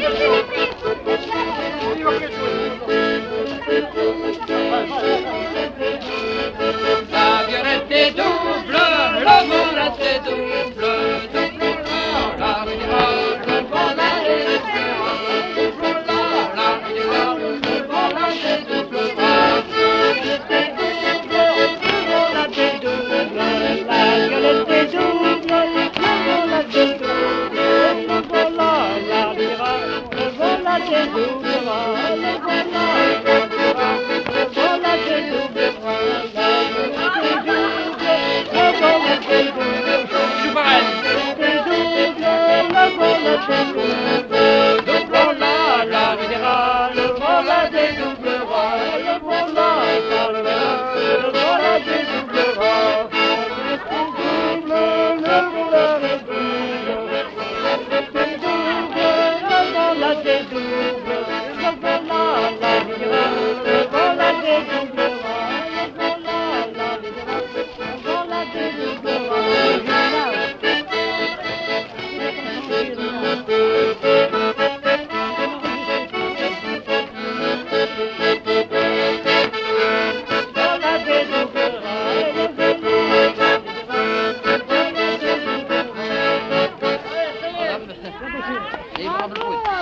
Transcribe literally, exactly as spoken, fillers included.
La violette est double, le volette est double, double la la le volette est double, double la la le volette est double, la violette est double, la violette est double, le volette est double, double la la le volette est double, le volette est Les bras de